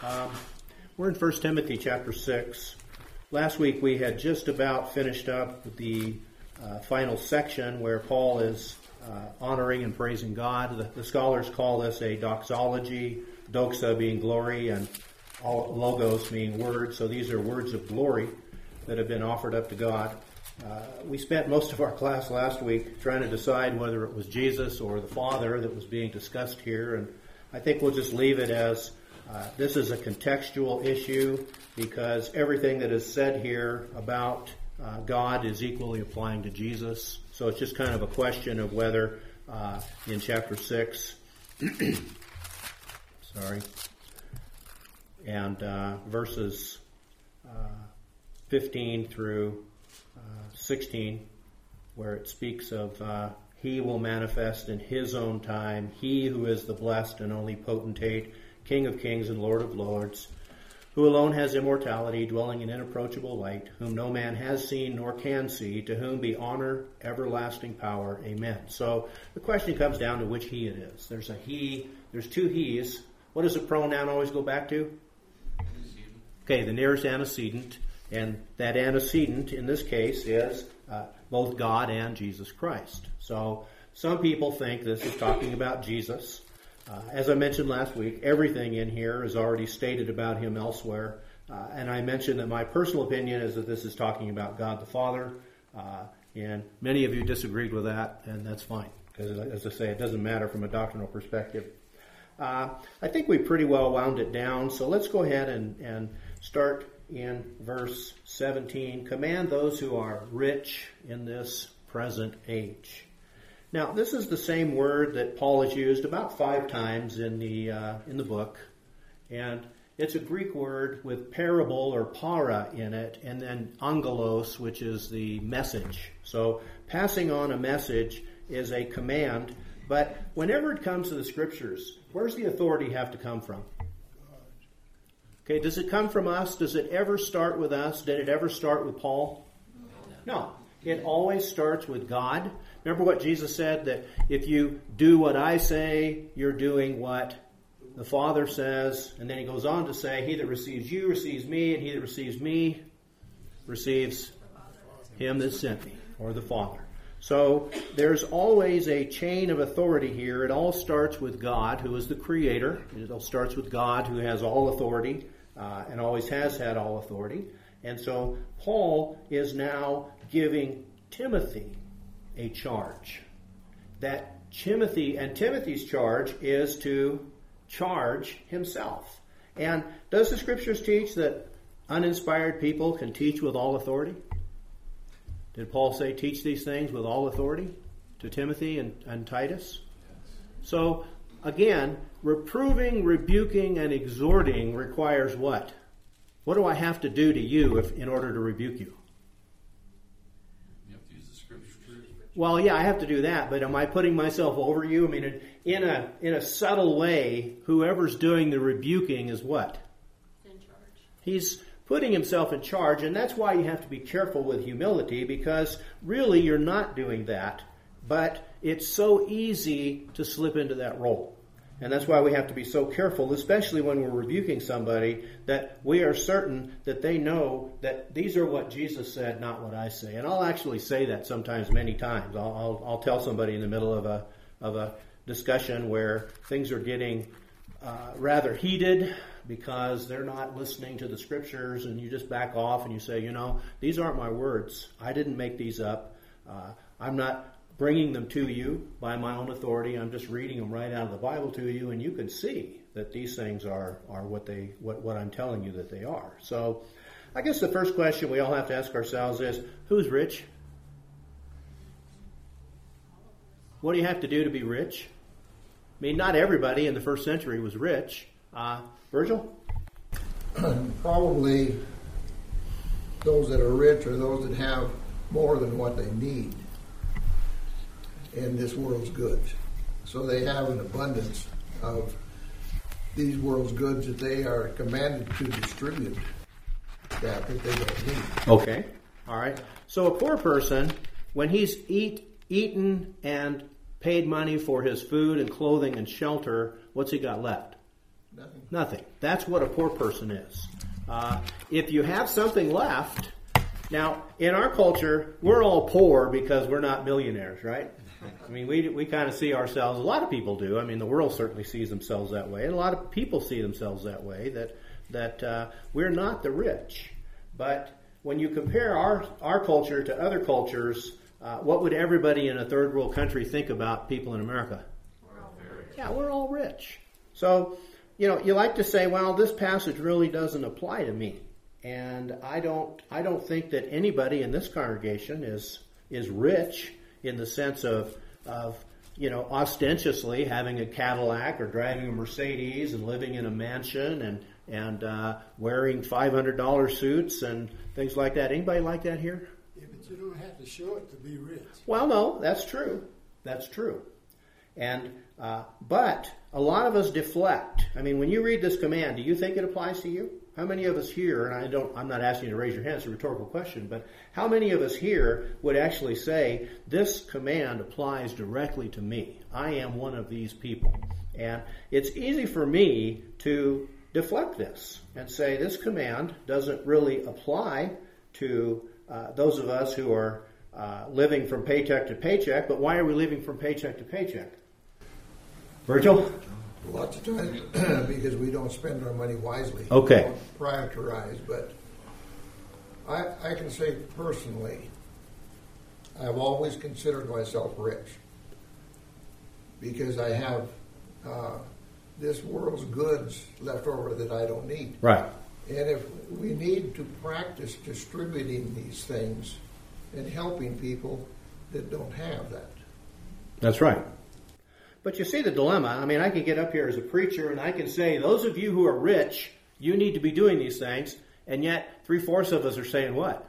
We're in 1 Timothy chapter 6. Last week we had just about finished up the final section where Paul is honoring and praising God. The scholars call this a doxology, doxa being glory, and logos meaning words. So these are words of glory that have been offered up to God. We spent most of our class last week trying to decide whether it was Jesus or the Father that was being discussed here, and I think we'll just leave it as this is a contextual issue because everything that is said here about God is equally applying to Jesus. So it's just kind of a question of whether in chapter 6, and verses 15 through 16, where it speaks of He will manifest in His own time, He who is the blessed and only potentate, King of kings and Lord of lords, who alone has immortality, dwelling in inapproachable light, whom no man has seen nor can see, to whom be honor, everlasting power. Amen. So the question comes down to which He it is. There's a He, there's two He's. What does the pronoun always go back to? Okay, the nearest antecedent. And that antecedent in this case is both God and Jesus Christ. So some people think this is talking about Jesus. As I mentioned last week, everything in here is already stated about Him elsewhere. And I mentioned that my personal opinion is that this is talking about God the Father. And many of you disagreed with that, and that's fine. Because as I say, it doesn't matter from a doctrinal perspective. I think we pretty well wound it down. So let's go ahead and start in verse 17. Command those who are rich in this present age. Now, this is the same word that Paul has used about 5 times in the book, and it's a Greek word with parable or para in it, and then angelos, which is the message. So, passing on a message is a command, but whenever it comes to the Scriptures, where's the authority have to come from? Okay, does it come from us? Does it ever start with us? Did it ever start with Paul? No. It always starts with God. Remember what Jesus said, that if you do what I say, you're doing what the Father says. And then He goes on to say, He that receives you receives me, and he that receives me receives Him that sent me, or the Father. So there's always a chain of authority here. It all starts with God, who is the Creator. It all starts with God, who has all authority, and always has had all authority. And so Paul is now giving Timothy a charge. That Timothy's charge is to charge himself. And does the Scriptures teach that uninspired people can teach with all authority? Did Paul say teach these things with all authority to Timothy and Titus? So, again, reproving, rebuking, and exhorting requires what? What do I have to do to you in order to rebuke you? You have to use the Scriptures. Well, yeah, I have to do that, but am I putting myself over you? I mean, in a subtle way, whoever's doing the rebuking is what? In charge. He's putting himself in charge, and that's why you have to be careful with humility, because really you're not doing that, but it's so easy to slip into that role. And that's why we have to be so careful, especially when we're rebuking somebody, that we are certain that they know that these are what Jesus said, not what I say. And I'll actually say that sometimes, many times. I'll tell somebody in the middle of a discussion where things are getting rather heated because they're not listening to the Scriptures, and you just back off and you say, these aren't my words. I didn't make these up. I'm not bringing them to you by my own authority. I'm just reading them right out of the Bible to you, and you can see that these things are what I'm telling you that they are. So I guess the first question we all have to ask ourselves is, who's rich? What do you have to do to be rich? I mean, not everybody in the first century was rich. Virgil? Probably those that are rich are those that have more than what they need in this world's goods. So they have an abundance of these world's goods that they are commanded to distribute that they don't need. Okay. All right. So a poor person, when he's eaten and paid money for his food and clothing and shelter, what's he got left? Nothing. That's what a poor person is. If you have something left, now in our culture, we're all poor because we're not millionaires, right? I mean, we kind of see ourselves, a lot of people do. I mean, the world certainly sees themselves that way, and a lot of people see themselves that way, that we're not the rich. But when you compare our culture to other cultures, what would everybody in a third world country think about people in America? Yeah, we're all rich. So, you like to say, well, this passage really doesn't apply to me. And I don't think that anybody in this congregation is rich in the sense of ostentiously having a Cadillac or driving a Mercedes and living in a mansion and wearing $500 suits and things like that. Anybody like that here? Yeah, but you don't have to show it to be rich. Well, no, that's true. That's true. And but a lot of us deflect. I mean, when you read this command, do you think it applies to you? How many of us here, and I'm not asking you to raise your hand, it's a rhetorical question, but how many of us here would actually say, this command applies directly to me? I am one of these people. And it's easy for me to deflect this and say, this command doesn't really apply to those of us who are living from paycheck to paycheck, but why are we living from paycheck to paycheck? Virgil? Lots of times because we don't spend our money wisely. Okay. We don't prioritize, but I can say personally, I've always considered myself rich because I have this world's goods left over that I don't need. Right. And if we need to practice distributing these things and helping people that don't have that. That's right. But you see the dilemma. I mean, I can get up here as a preacher and I can say, those of you who are rich, you need to be doing these things. And yet, 3/4 of us are saying what?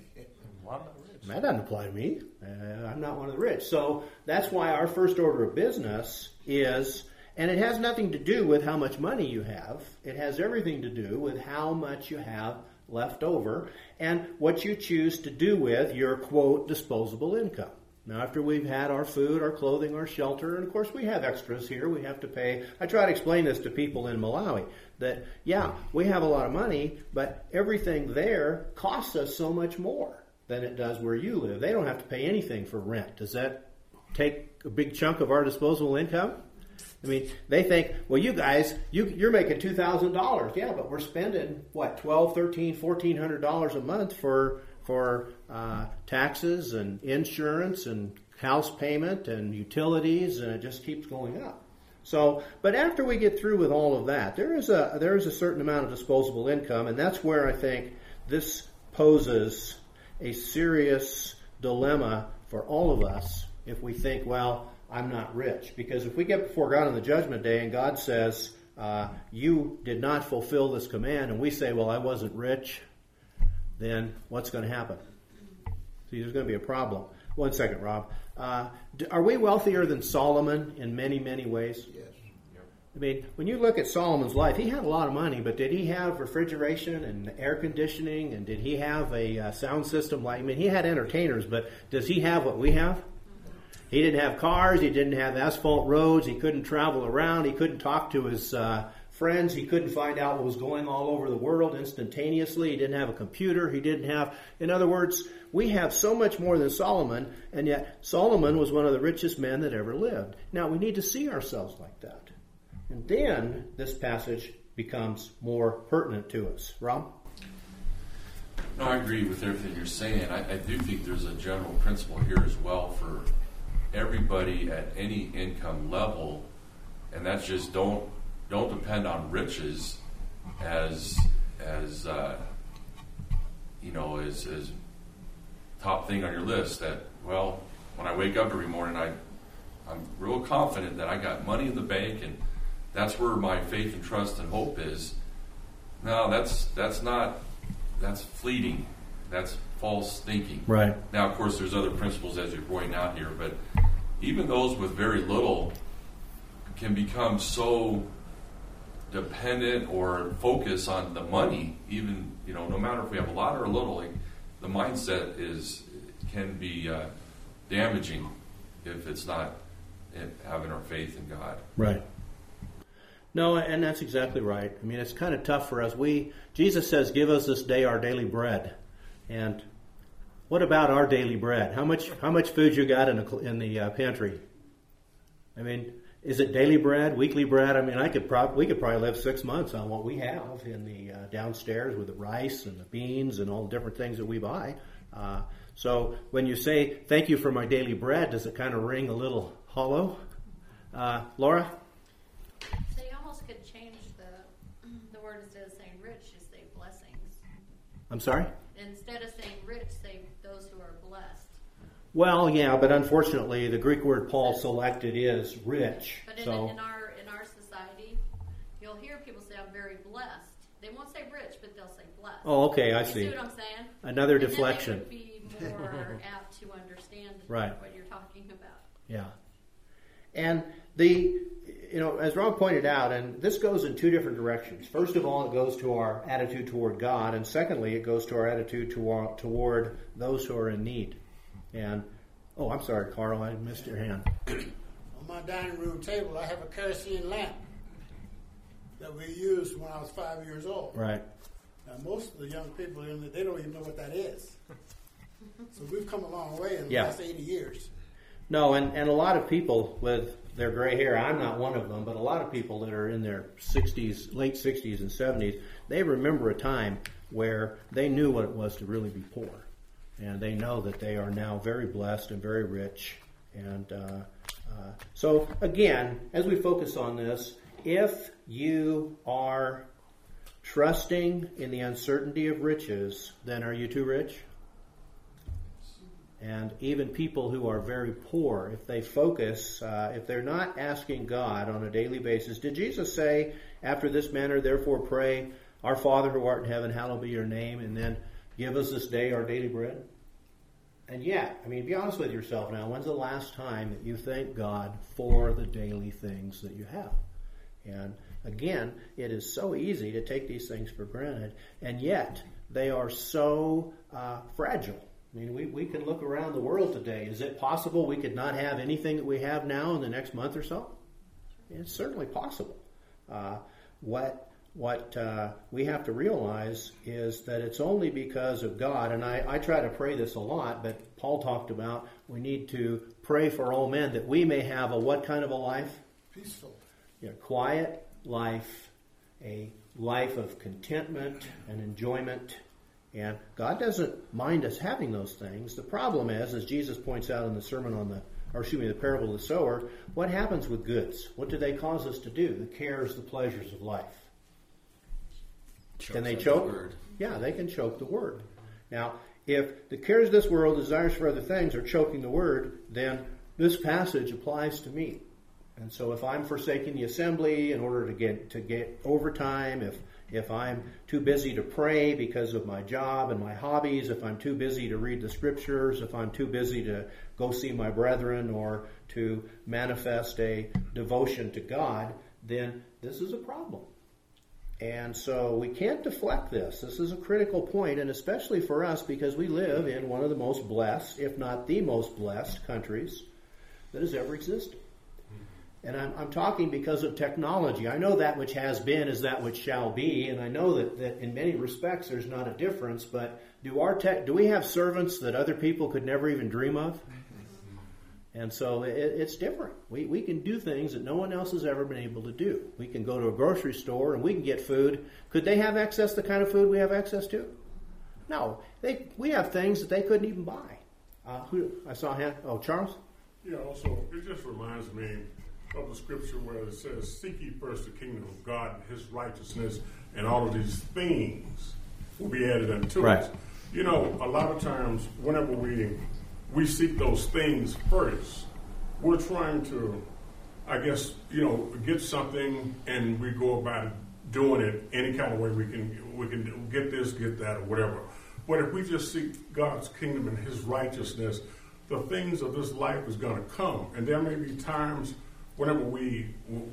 That doesn't apply to me. I'm not one of the rich. So that's why our first order of business is, and it has nothing to do with how much money you have. It has everything to do with how much you have left over and what you choose to do with your, quote, disposable income. Now, after we've had our food, our clothing, our shelter, and of course we have extras here, we have to pay. I try to explain this to people in Malawi, that, yeah, we have a lot of money, but everything there costs us so much more than it does where you live. They don't have to pay anything for rent. Does that take a big chunk of our disposable income? I mean, they think, well, you guys, you're making $2,000. Yeah, but we're spending, what, $1,200, $1,300, $1,400 a month for taxes and insurance and house payment and utilities, and it just keeps going up. So, but after we get through with all of that, there is a certain amount of disposable income, and that's where I think this poses a serious dilemma for all of us if we think, well, I'm not rich. Because if we get before God on the judgment day and God says, you did not fulfill this command, and we say, well, I wasn't rich, then what's going to happen? See, there's going to be a problem. 1 second, Rob. Are we wealthier than Solomon in many, many ways? Yes. I mean, when you look at Solomon's life, he had a lot of money, but did he have refrigeration and air conditioning, and did he have a sound system? I mean, he had entertainers, but does he have what we have? He didn't have cars. He didn't have asphalt roads. He couldn't travel around. He couldn't talk to his friends. He couldn't find out what was going all over the world instantaneously. He didn't have a computer. He didn't have, in other words, we have so much more than Solomon, and yet Solomon was one of the richest men that ever lived. Now, we need to see ourselves like that. And then this passage becomes more pertinent to us. Rob? No, I agree with everything you're saying. I do think there's a general principle here as well for everybody at any income level, and that's just don't depend on riches as top thing on your list. That, well, when I wake up every morning, I'm real confident that I got money in the bank and that's where my faith and trust and hope is. No, that's fleeting. That's false thinking. Right. Now, of course, there's other principles as you're pointing out here, but even those with very little can become so dependent or focus on the money, even, no matter if we have a lot or a little, like, the mindset can be damaging if it's not having our faith in God. Right. No, and that's exactly right. I mean, it's kind of tough for us. Jesus says, "Give us this day our daily bread," and what about our daily bread? How much food you got in the pantry? I mean, is it daily bread, weekly bread? I mean, we could probably live 6 months on what we have in the downstairs with the rice and the beans and all the different things that we buy. So when you say "thank you for my daily bread," does it kind of ring a little hollow? Laura? So you almost could change the word instead of saying rich, you say blessings. I'm sorry? Instead of saying rich, say those who are blessed. Well, yeah, but unfortunately, the Greek word Paul selected is rich. But in our society, you'll hear people say, "I'm very blessed." They won't say rich, but they'll say blessed. Oh, okay, I you see. what I'm saying? Another and deflection. Then they would be more apt to understand Right. what you're talking about. Yeah. And as Rob pointed out, and this goes in two different directions. First of all, it goes to our attitude toward God, and secondly, it goes to our attitude toward those who are in need. And, I'm sorry, Carl, I missed your hand. On my dining room table, I have a kerosene lamp that we used when I was 5 years old. Right. Now, most of the young people in there, they don't even know what that is. So we've come a long way in the Yeah. last 80 years. No, and a lot of people with their gray hair, I'm not one of them, but a lot of people that are in their 60s, late 60s and 70s, they remember a time where they knew what it was to really be poor. And they know that they are now very blessed and very rich. And so, again, as we focus on this, if you are trusting in the uncertainty of riches, then are you too rich? And even people who are very poor, if they focus, if they're not asking God on a daily basis, did Jesus say, "After this manner, therefore pray, our Father who art in heaven, hallowed be your name, and then give us this day our daily bread"? And yet, I mean, be honest with yourself now, when's the last time that you thank God for the daily things that you have? And again, it is so easy to take these things for granted, and yet they are so fragile. I mean, we can look around the world today. Is it possible we could not have anything that we have now in the next month or so? It's certainly possible. What we have to realize is that it's only because of God, and I try to pray this a lot, but Paul talked about we need to pray for all men that we may have a what kind of a life? Peaceful. Quiet life, a life of contentment and enjoyment. And God doesn't mind us having those things. The problem is, as Jesus points out in the the parable of the sower, what happens with goods? What do they cause us to do? The cares, the pleasures of life. Can they choke? The word. Yeah, they can choke the word. Now, if the cares of this world, desires for other things, are choking the word, then this passage applies to me. And so if I'm forsaking the assembly in order to get overtime, if I'm too busy to pray because of my job and my hobbies, if I'm too busy to read the scriptures, if I'm too busy to go see my brethren or to manifest a devotion to God, then this is a problem. And so we can't deflect this. This is a critical point, and especially for us because we live in one of the most blessed, if not the most blessed countries that has ever existed. And I'm talking because of technology. I know that which has been is that which shall be, and I know that in many respects there's not a difference, but do we have servants that other people could never even dream of? And so it's different. We can do things that no one else has ever been able to do. We can go to a grocery store and we can get food. Could they have access to the kind of food we have access to? No. We have things that they couldn't even buy. I saw a hand. Oh, Charles? Yeah, also, it just reminds me of the scripture where it says, "Seek ye first the kingdom of God and his righteousness, and all of these things will be added unto Right. us." A lot of times, whenever we seek those things first, we're trying to, get something, and we go about doing it any kind of way we can get this, get that, or whatever. But if we just seek God's kingdom and his righteousness, the things of this life is going to come. And there may be times whenever we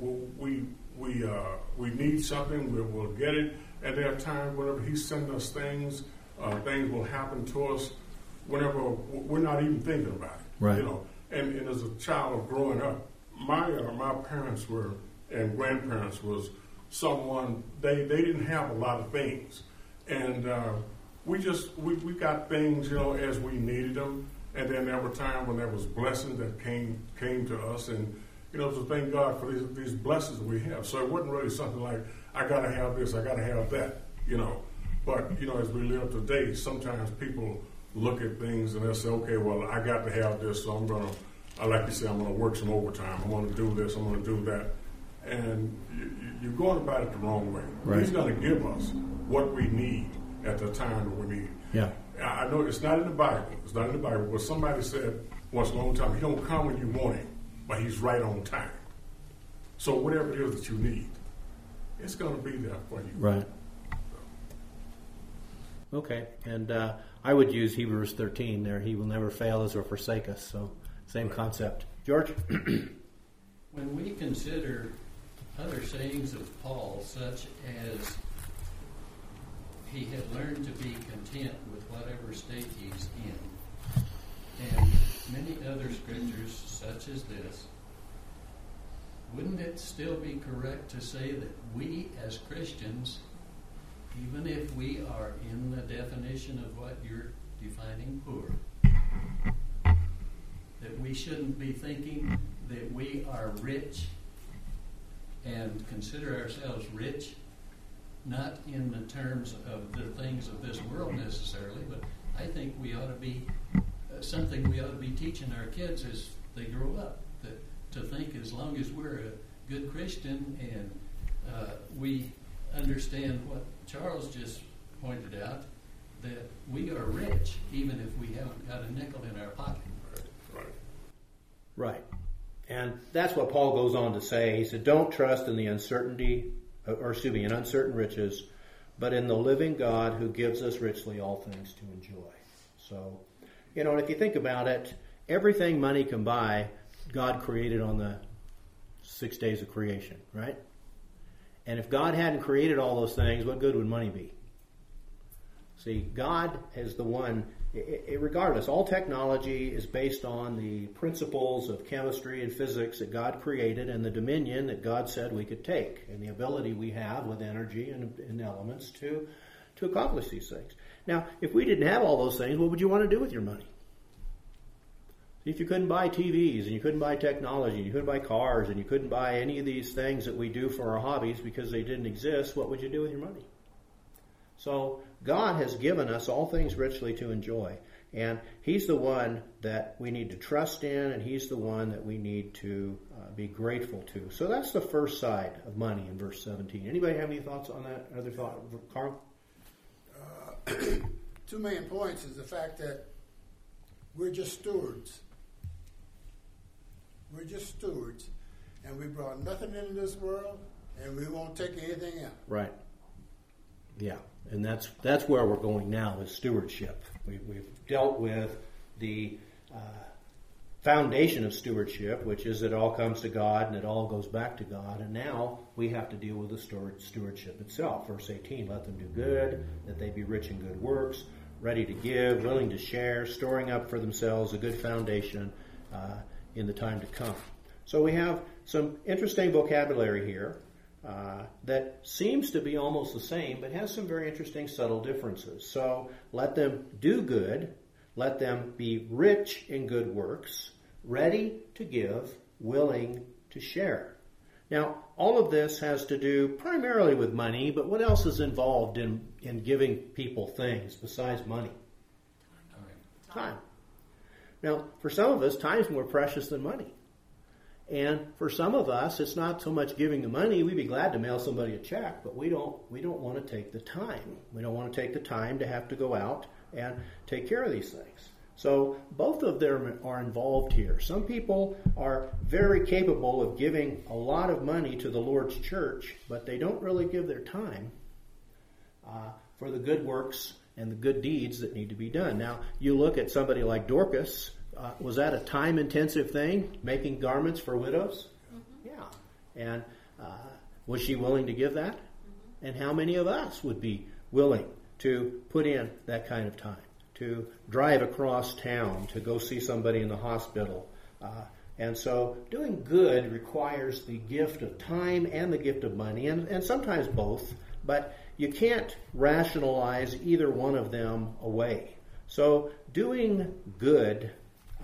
need something, we'll get it. And there are times whenever he's sending us things, things will happen to us whenever we're not even thinking about it. Right. And as a child growing up, my parents were and grandparents was someone, they didn't have a lot of things. And we got things, as we needed them. And then there were times when there was blessings that came to us. And, so thank God for these blessings we have. So it wasn't really something like, I got to have this, I got to have that, But, as we live today, sometimes people look at things and they say, okay, well, I got to have this, so I'm going to, like you say, I'm going to work some overtime. I'm going to do this, I'm going to do that. And you're going about it the wrong way. Right. He's going to give us what we need at the time that we need. Yeah. I know it's not in the Bible. It's not in the Bible. But somebody said once in a long time, he don't come when you want him, but he's right on time. So whatever it is that you need, it's going to be there for you. Right. Okay. And I would use Hebrews 13 there. He will never fail us or forsake us. So same concept. George? When we consider other sayings of Paul, such as he had learned to be content with whatever state he's in, and many other scriptures such as this, wouldn't it still be correct to say that we as Christians, even if we are in the definition of what you're defining poor, that we shouldn't be thinking that we are rich and consider ourselves rich, not in the terms of the things of this world necessarily, but I think we ought to be something we ought to be teaching our kids as they grow up, to think as long as we're a good Christian and we understand what Charles just pointed out, that we are rich even if we haven't got a nickel in our pocket. Right. And that's what Paul goes on to say. He said, don't trust in the in uncertain riches, but in the living God who gives us richly all things to enjoy. So, and if you think about it, everything money can buy, God created on the 6 days of creation, right? And if God hadn't created all those things, what good would money be? See, God is the one, regardless, all technology is based on the principles of chemistry and physics that God created and the dominion that God said we could take and the ability we have with energy and elements to accomplish these things. Now, if we didn't have all those things, what would you want to do with your money? If you couldn't buy TVs and you couldn't buy technology and you couldn't buy cars and you couldn't buy any of these things that we do for our hobbies because they didn't exist, what would you do with your money? So God has given us all things richly to enjoy. And He's the one that we need to trust in, and He's the one that we need to be grateful to. So that's the first side of money in verse 17. Anybody have any thoughts on that? Other thought, Carl? 2 main points is the fact that we're just stewards. We're just stewards, and we brought nothing into this world, and we won't take anything out. Right. Yeah, and that's where we're going now is stewardship. We've dealt with the foundation of stewardship, which is it all comes to God and it all goes back to God, and now we have to deal with the stewardship itself. Verse 18, let them do good, that they be rich in good works, ready to give, willing to share, storing up for themselves a good foundation in the time to come. So we have some interesting vocabulary here that seems to be almost the same, but has some very interesting subtle differences. So let them do good, let them be rich in good works, ready to give, willing to share. Now, all of this has to do primarily with money, but what else is involved in giving people things besides money? Time. Now, for some of us, time is more precious than money. And for some of us, it's not so much giving the money. We'd be glad to mail somebody a check, but we don't want to take the time. We don't want to take the time to have to go out and take care of these things. So both of them are involved here. Some people are very capable of giving a lot of money to the Lord's church, but they don't really give their time for the good works and the good deeds that need to be done. Now, you look at somebody like Dorcas. Was that a time-intensive thing, making garments for widows? Mm-hmm. Yeah. And was she willing to give that? Mm-hmm. And how many of us would be willing to put in that kind of time, to drive across town, to go see somebody in the hospital, And so doing good requires the gift of time and the gift of money, and sometimes both, but you can't rationalize either one of them away. So doing good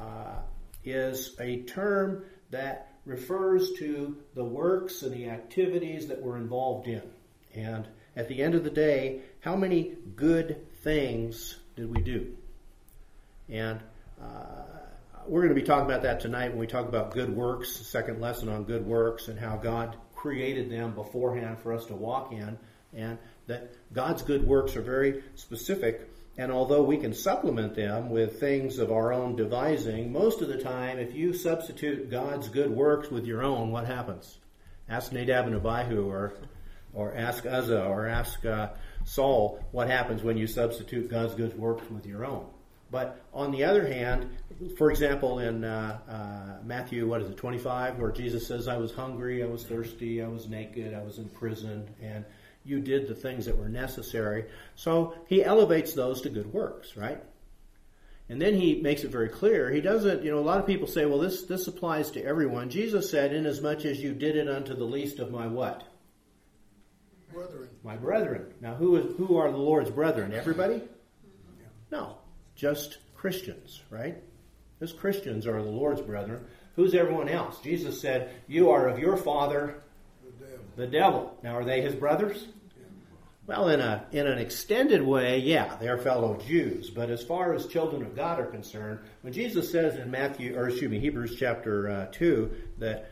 is a term that refers to the works and the activities that we're involved in. And at the end of the day, how many good things did we do? And we're going to be talking about that tonight when we talk about good works, the second lesson on good works, and how God created them beforehand for us to walk in, and that God's good works are very specific. And although we can supplement them with things of our own devising, most of the time, if you substitute God's good works with your own, what happens? Ask Nadab and Abihu, or ask Uzzah, or ask Saul, what happens when you substitute God's good works with your own. But on the other hand, for example, in Matthew, 25, where Jesus says, I was hungry, I was thirsty, I was naked, I was in prison, and you did the things that were necessary. So he elevates those to good works, right? And then he makes it very clear. He doesn't, a lot of people say, well, this applies to everyone. Jesus said, inasmuch as you did it unto the least of my what? Brethren. My brethren. Now, who are the Lord's brethren? Everybody? No, just Christians, right? Just Christians are the Lord's brethren. Who's everyone else? Jesus said, you are of your father, the devil. Now, are they his brothers? Well, in an extended way, yeah, they're fellow Jews. But as far as children of God are concerned, when Jesus says in Hebrews chapter 2 that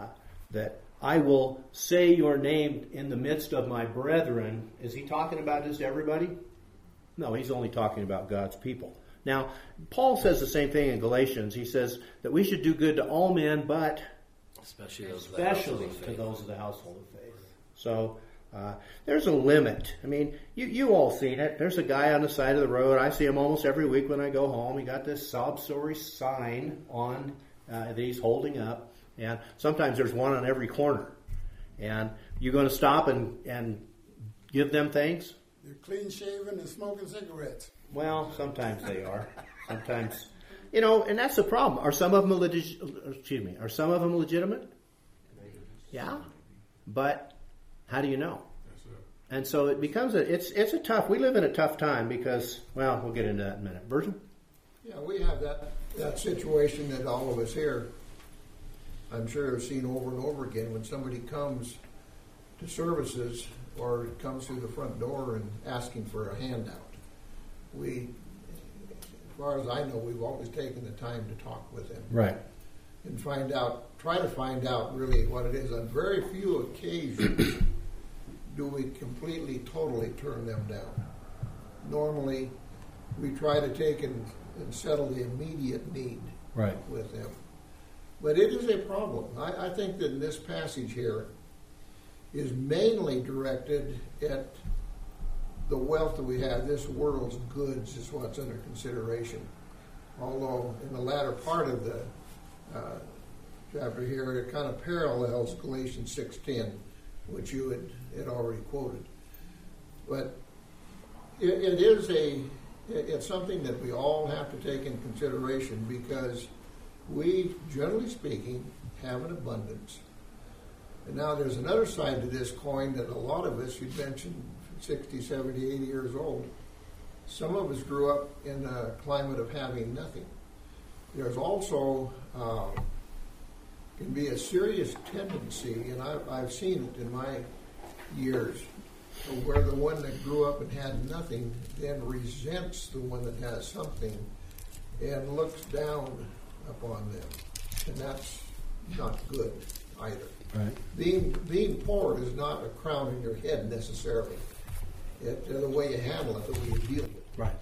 I will say your name in the midst of my brethren, is he talking about just everybody? No, he's only talking about God's people. Now, Paul says the same thing in Galatians. He says that we should do good to all men, but especially to those of the household of faith. So there's a limit. I mean, you all seen it. There's a guy on the side of the road. I see him almost every week when I go home. He got this sob story sign on that he's holding up. And sometimes there's one on every corner. And you're going to stop and give them things? They're clean shaven and smoking cigarettes. Well, sometimes they are. Sometimes, and that's the problem. Are some of them legitimate? Yeah, but how do you know? And so it becomes we live in a tough time because, well, we'll get into that in a minute. Virgil? Yeah, we have that situation that all of us here, I'm sure, have seen over and over again when somebody comes to services or comes through the front door and asking for a handout. As far as I know, we've always taken the time to talk with them. Right. And try to find out really what it is. On very few occasions do we completely, totally turn them down. Normally, we try to take and settle the immediate need with them. But it is a problem. I think that in this passage here is mainly directed at the wealth that we have. This world's goods is what's under consideration. Although in the latter part of the chapter here, it kind of parallels Galatians 6:10, which you had already quoted. But it's something that we all have to take in consideration because we, generally speaking, have an abundance. And now there's another side to this coin that a lot of us, you mentioned 60, 70, 80 years old, some of us grew up in a climate of having nothing. There's also can be a serious tendency, and I've seen it in my years, where the one that grew up and had nothing then resents the one that has something and looks down upon them. And that's not good either. Right. Being poor is not a crown on your head necessarily. The way you handle it, the way you deal with it. Right.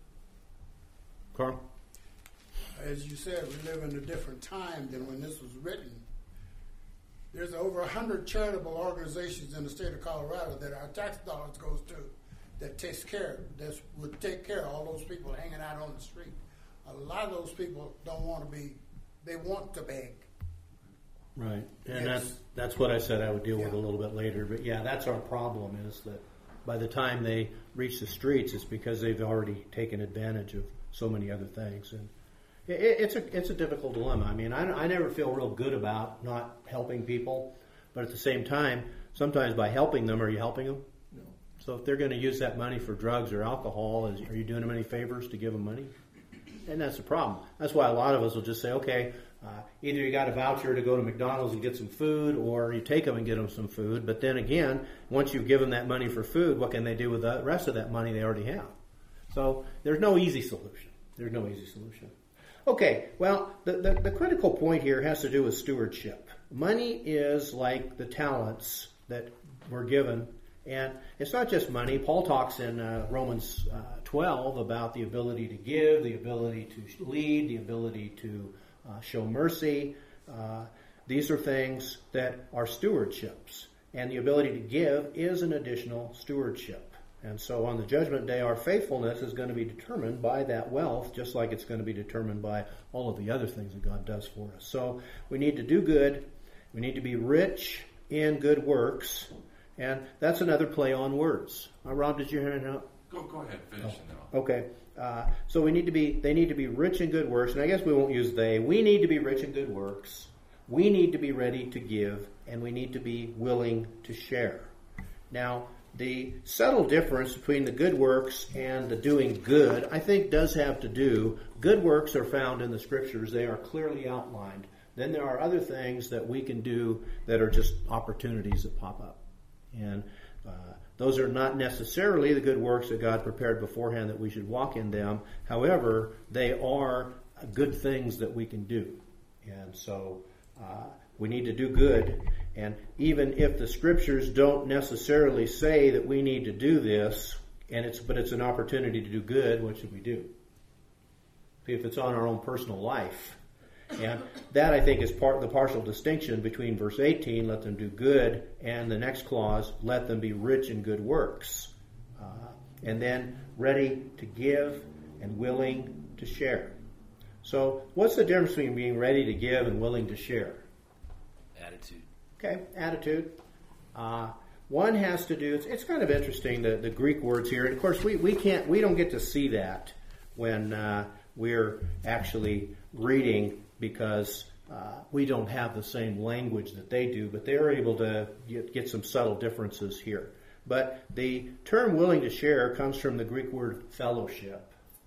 Carl? As you said, we live in a different time than when this was written. There's over 100 charitable organizations in the state of Colorado that our tax dollars goes to that would take care of all those people hanging out on the street. A lot of those people don't want to be, they want to beg. Right. And that's what I said I would deal with a little bit later. But yeah, that's our problem is that by the time they reach the streets, it's because they've already taken advantage of so many other things. It's a difficult dilemma. I mean, I never feel real good about not helping people, but at the same time, sometimes by helping them, are you helping them? No. So if they're going to use that money for drugs or alcohol, are you doing them any favors to give them money? And that's the problem. That's why a lot of us will just say, okay, either you got a voucher to go to McDonald's and get some food, or you take them and get them some food. But then again, once you've given that money for food, what can they do with the rest of that money they already have? So there's no easy solution. There's no easy solution. Okay, well, the critical point here has to do with stewardship. Money is like the talents that were given, and it's not just money. Paul talks in Romans 12 about the ability to give, the ability to lead, the ability to show mercy. These are things that are stewardships, and the ability to give is an additional stewardship. And so on the judgment day, our faithfulness is going to be determined by that wealth, just like it's going to be determined by all of the other things that God does for us. So we need to do good. We need to be rich in good works. And that's another play on words. Rob, did you hear it out? Go ahead, finish it now. Okay. So they need to be rich in good works. And I guess we won't use they. We need to be rich in good works. We need to be ready to give, and we need to be willing to share. Now, the subtle difference between the good works and the doing good, I think, does have to do. Good works are found in the Scriptures. They are clearly outlined. Then there are other things that we can do that are just opportunities that pop up. And those are not necessarily the good works that God prepared beforehand that we should walk in them. However, they are good things that we can do. And so we need to do good. And even if the Scriptures don't necessarily say that we need to do this, but it's an opportunity to do good, what should we do? If it's on our own personal life. And that, I think, is the partial distinction between verse 18, let them do good, and the next clause, let them be rich in good works. And then ready to give and willing to share. So what's the difference between being ready to give and willing to share? Attitude. Okay, attitude. One has to do, it's kind of interesting, the Greek words here. And of course, we don't get to see that when we're actually reading, because we don't have the same language that they do, but they're able to get some subtle differences here. But the term willing to share comes from the Greek word fellowship.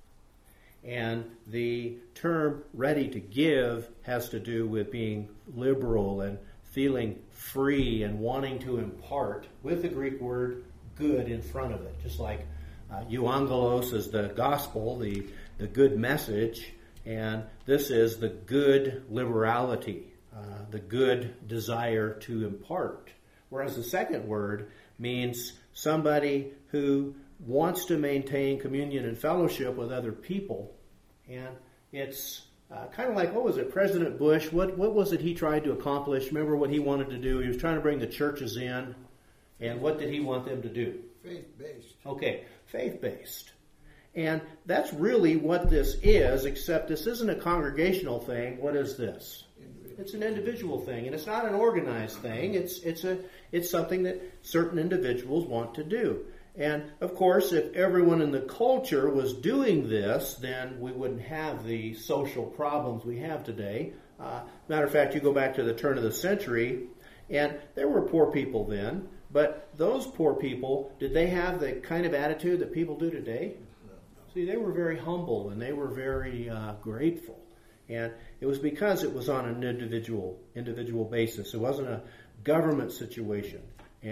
And the term ready to give has to do with being liberal and feeling free and wanting to impart, with the Greek word good in front of it. Just like euangelos is the gospel, the good message, and this is the good liberality, the good desire to impart. Whereas the second word means somebody who wants to maintain communion and fellowship with other people. And it's kind of like, what was it, President Bush, what was it he tried to accomplish? Remember what he wanted to do? He was trying to bring the churches in, and what did he want them to do? Faith-based. Okay, faith-based. And that's really what this is, except this isn't a congregational thing. What is this? It's an individual thing, and it's not an organized thing. It's something that certain individuals want to do. And, of course, if everyone in the culture was doing this, then we wouldn't have the social problems we have today. Matter of fact, you go back to the turn of the century, and there were poor people then, but those poor people, did they have the kind of attitude that people do today? See, they were very humble, and they were very grateful. And it was because it was on an individual basis. It wasn't a government situation.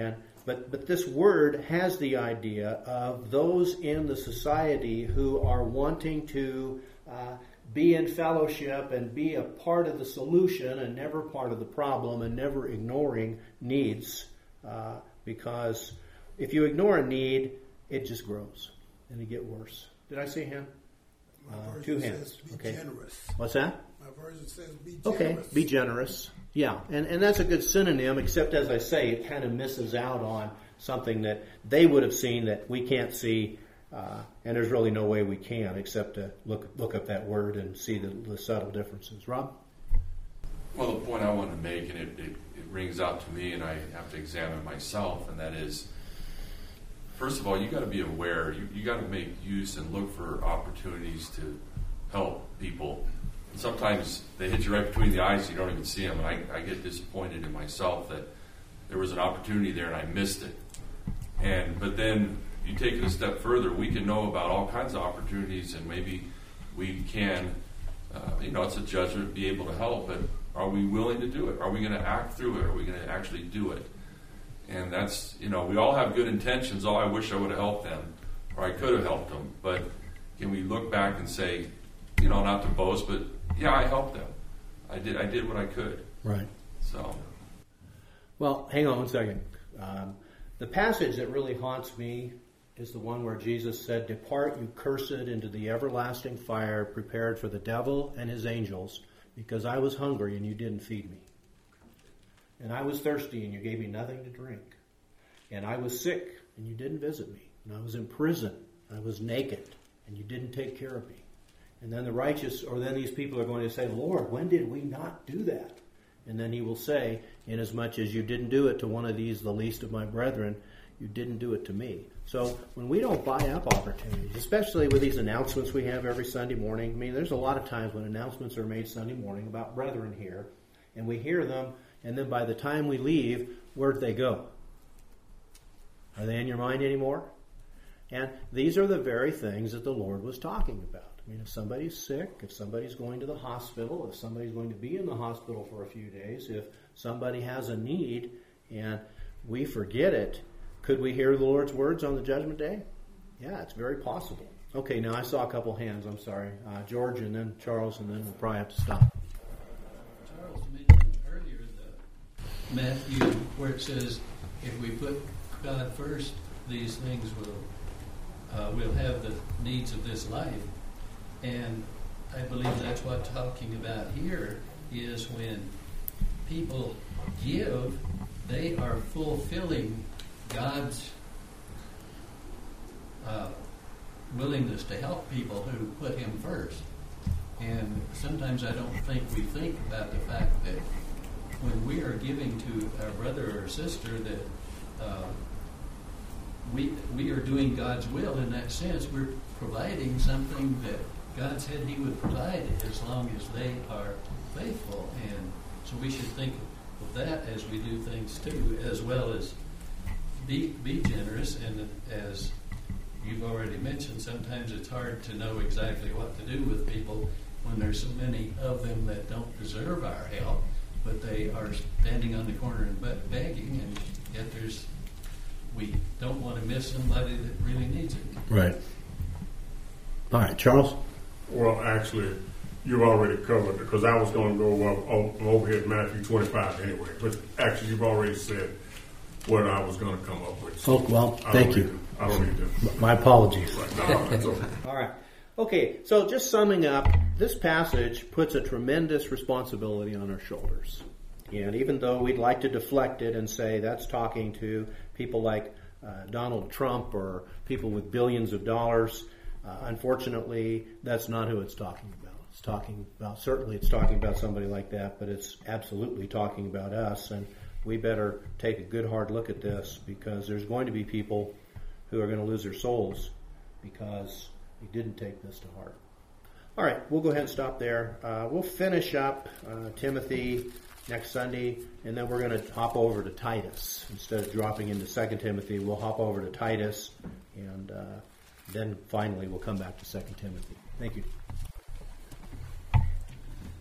But this word has the idea of those in the society who are wanting to be in fellowship and be a part of the solution and never part of the problem, and never ignoring needs, because if you ignore a need, it just grows and it gets worse. Did I see a hand? My version 2 hands. says be Okay. generous. What's that? My version says be generous. Okay, be generous. Yeah, and that's a good synonym, except, as I say, it kind of misses out on something that they would have seen that we can't see, and there's really no way we can except to look up that word and see the subtle differences. Rob? Well, the point I want to make, and it rings out to me, and I have to examine myself, and that is, first of all, you got to be aware. You got to make use and look for opportunities to help people sometimes they hit you right between the eyes and you don't even see them. And I get disappointed in myself that there was an opportunity there and I missed it. But then you take it a step further, we can know about all kinds of opportunities, and maybe we can, it's a judgment, be able to help, but are we willing to do it? Are we going to act through it? Are we going to actually do it? And that's, we all have good intentions. Oh, I wish I would have helped them, or I could have helped them. But can we look back and say, not to boast, but yeah, I helped them. I did what I could. Right. So. Well, hang on one second. The passage that really haunts me is the one where Jesus said, "Depart, you cursed, into the everlasting fire prepared for the devil and his angels, because I was hungry and you didn't feed me. And I was thirsty and you gave me nothing to drink. And I was sick and you didn't visit me. And I was in prison, I was naked, and you didn't take care of me." And then then these people are going to say, "Lord, when did we not do that?" And then he will say, "Inasmuch as you didn't do it to one of these, the least of my brethren, you didn't do it to me." So when we don't buy up opportunities, especially with these announcements we have every Sunday morning, there's a lot of times when announcements are made Sunday morning about brethren here, and we hear them, and then by the time we leave, where'd they go? Are they in your mind anymore? And these are the very things that the Lord was talking about. If somebody's sick, if somebody's going to the hospital, if somebody's going to be in the hospital for a few days, if somebody has a need and we forget it, could we hear the Lord's words on the judgment day? Yeah, it's very possible. Okay, now I saw a couple hands. I'm sorry. George and then Charles, and then we'll probably have to stop. Charles mentioned earlier the Matthew where it says, if we put God first, these things we'll have the needs of this life. And I believe that's what talking about here is when people give, they are fulfilling God's willingness to help people who put Him first. And sometimes I don't think we think about the fact that when we are giving to our brother or sister that we are doing God's will in that sense. We're providing something that God said He would provide as long as they are faithful. And so we should think of that as we do things too, as well as be generous. And as you've already mentioned, sometimes it's hard to know exactly what to do with people when there's so many of them that don't deserve our help, but they are standing on the corner and begging, and yet we don't want to miss somebody that really needs it. Right. All right, Charles? Well, actually, you've already covered it, because I was going to go over here at Matthew 25 anyway. But actually, you've already said what I was going to come up with. So well, thank you. I don't need to. My apologies. Right, no, that's okay. All right. Okay, so just summing up, this passage puts a tremendous responsibility on our shoulders. And even though we'd like to deflect it and say that's talking to people like Donald Trump or people with billions of dollars, unfortunately, that's not who it's talking about. It's talking about somebody like that, but it's absolutely talking about us. And we better take a good hard look at this, because there's going to be people who are going to lose their souls because we didn't take this to heart. All right, we'll go ahead and stop there. We'll finish up Timothy next Sunday, and then we're going to hop over to Titus. Instead of dropping into 2 Timothy, we'll hop over to Titus, and then finally we'll come back to 2 Timothy. Thank you.